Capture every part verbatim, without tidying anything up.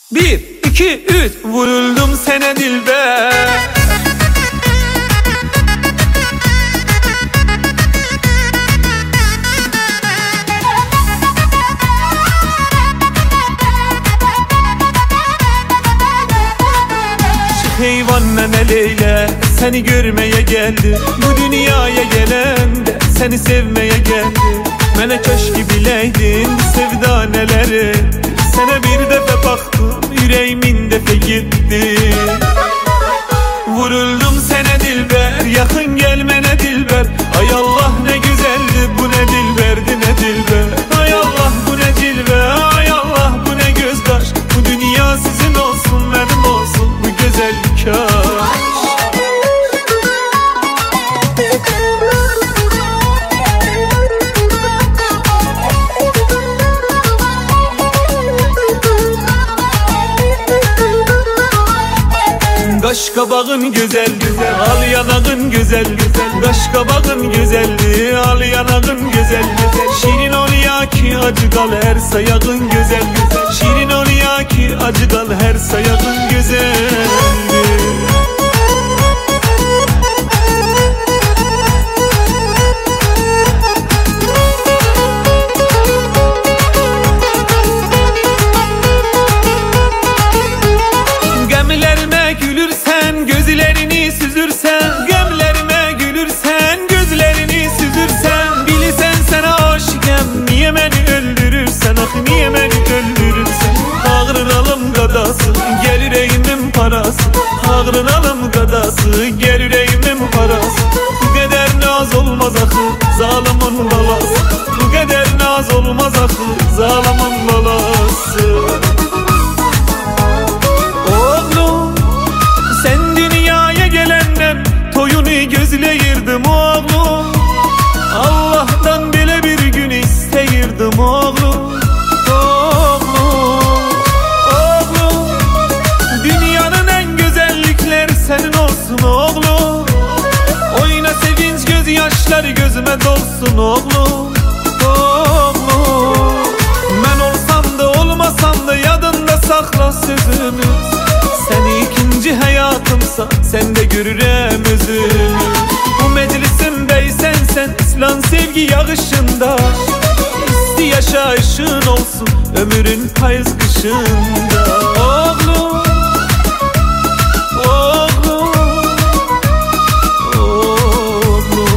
Bir, iki, üç. Vuruldum sana dilber. Heyvanla Leyla seni görmeye geldi. Bu dünyaya gelen de seni sevmeye geldi. Melektaş gibileydin sevda neleri. Sana bir defa baktım yüreğimin defa gitti. Vuruldum sana dilber, yakın gelmene dilber. Ay Allah ne güzeldi bu, ne dilberdi ne dilber. Ay Allah bu ne dilber, ay Allah bu ne gözdaş. Bu dünya sizin olsun benim olsun bu güzellik aşk. Kaş kabağın güzeldi, al yanağın güzel güzel. Kaş kabağın güzeldi, al yanağın güzel güzel. Şirin ol ya ki acı kal her sayağın güzel güzel. Şirin ol ya ki acı kal her sayağın güzeldi. Gözlerini süzürsen, gemlerime gülürsen, gözlerini süzürsen, bilirsen sana aşıkem, niye beni öldürürsen, ah niye beni öldürürsen. Ağrınalım gadası, gel yüreğimin parası. Ağrınalım gadası, gel yüreğimin parası. Bu kadar naz olmaz ahı, zalimin balası. Bu kadar naz olmaz ahı, zalimin balası. Gözleyirdim oğlum, Allah'tan bile bir gün isteyirdim oğlum. Oğlum, oğlum, dünyanın en güzellikleri senin olsun oğlum. Oyna sevinç gözyaşları gözüme dolsun oğlum. Oğlum, ben olsam da olmasam da yadında sakla sözümü. Sen ikinci hayatımsa sen de görürem özünü. Bu meclisimdeysen sen İslam sevgi yağışında. İsti yaşayışın olsun ömrün payız kışında. Oğlum, oğlum, oğlum.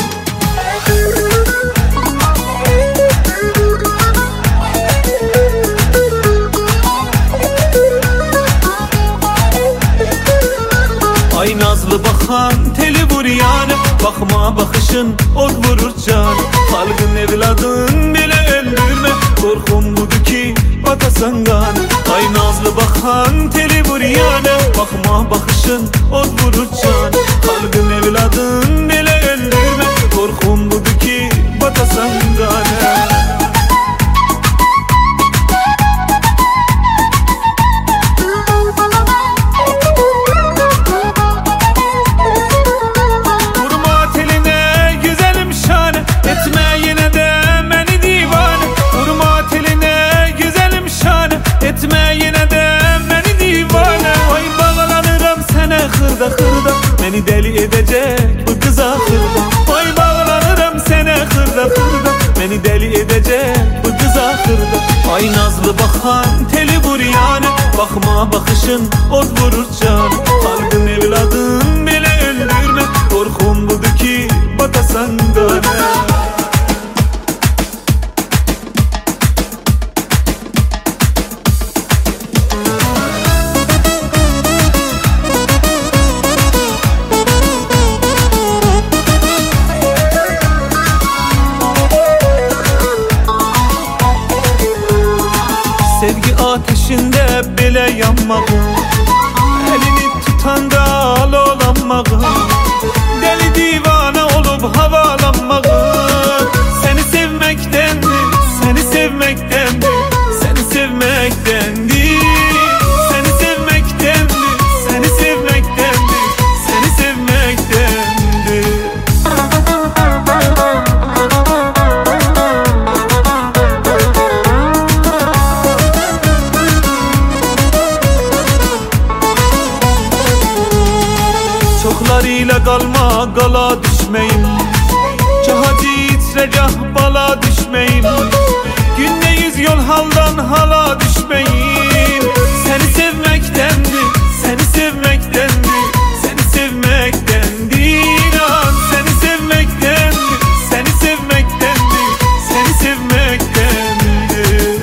Ay nazlı bakan teli vur yanım, bakma bakışın od vurur canım. Halkın evladın bile öldürme, korkum budur ki batasan kanım. Ay nazlı bakan teli vur yanım, bakma bakışın od vurur canım. Halkın evladın bile öldürme, korkum budur ki batasan kanım. Hırda hırda beni deli edecek bu kız ahırda. Ay bağlanırım sana hırda hırda beni deli edecek bu kız ahırda. Ay nazlı bakan teli vur yani, bakma bakışın od vurur can. Halkın evladın bile öldürme, korkum budur ki batasan döne. Sevgi ateşinde bile yanmağım, elini tutanda al olanmağım. Deli divane olup havalanmağım. Seni sevmektendi, seni sevmektendi, seni sevmektendi. Seni sevmektendi, seni sevmektendi, seni sevmektendi. ile kalma qala düşmeyim. Cahacı itre gah bala düşmeyim. Günde yüz yol haldan hala düşmeyim. Seni sevmektendir, seni sevmektendir, seni sevmektendir an. Seni sevmektendir, seni sevmektendir, seni sevmektendir.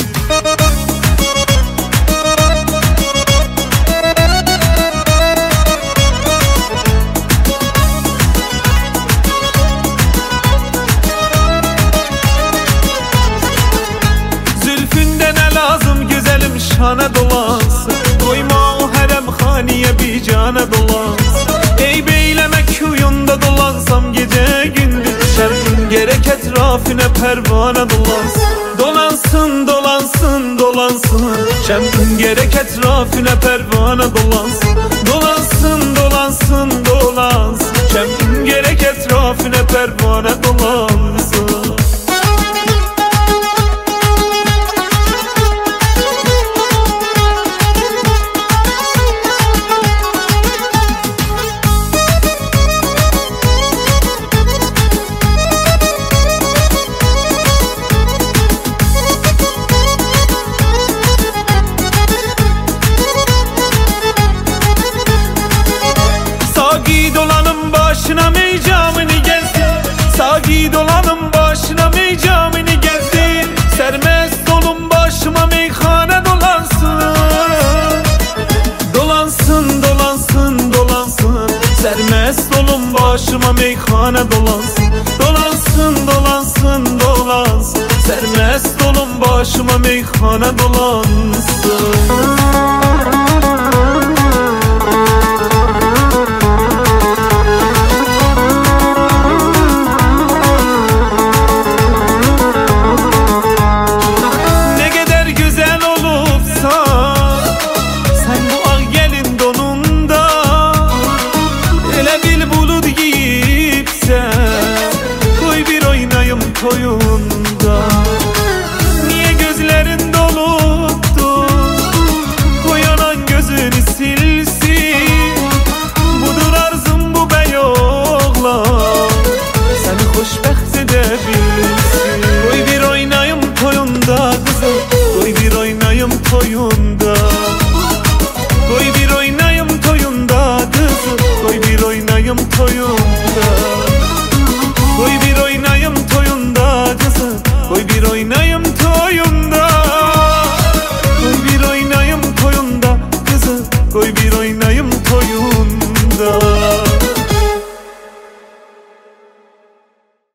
Şana dolansın, doyma o herem haniye bir cana dolansın. Ey beylemek huyunda dolansam gece gündüz, şerrin gerek etrafine pervane dolansın. Dolansın, dolansın, dolansın, şerrin gerek etrafine pervane dolansın. Dolansın, dolansın, dolansın, şerrin gerek etrafine pervane dolansın. Başına meycamını gezdir, sagi dolanım başına meycamını gezdir. Sermest olun başıma meyhane dolansın. Dolansın, dolansın, dolansın, sermest olun başıma meyhane dolansın. Dolansın, dolansın, dolansın, sermest olun başıma meyhane dolansın. Toyunda niye gözlerin doluptu? Koyanan gözünü silsin. Budur arzum bu bey oğlan, seni hoşbext edebilsin. Koy bir oynayım toyunda kızım, koy bir oynayım toyunda. Koy bir oynayım toyunda kızım, koy bir oynayım toyunda. Koy bir oynayım toyunda kızım, koy bir oynayım toyunda. Koy bir oynayım toyunda kızım, koy bir oynayım toyunda.